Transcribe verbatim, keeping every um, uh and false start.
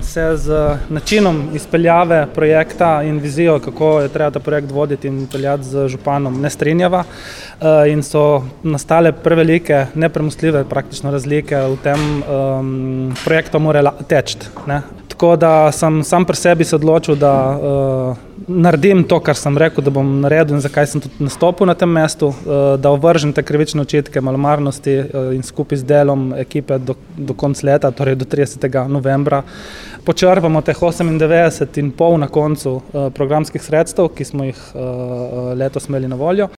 se z načinom izpeljave projekta in vizijo, kako je treba ta projekt voditi in peljati z županom, ne strinjava in so nastale prevelike, nepremostljive praktično razlike v tem um, projektu mora teči. Tako da sem sam pri sebi se odločil, da uh, naredim to, kar sem rekel, da bom naredil in zakaj sem tudi nastopil na tem mestu, uh, da ovržem te krivične očitke malomarnosti uh, in skupaj z delom ekipe do, do konca leta, torej do tridesetega novembra, počrpamo teh osemindevetdeset in pol na koncu uh, programskih sredstev, ki smo jih uh, letos imeli na voljo.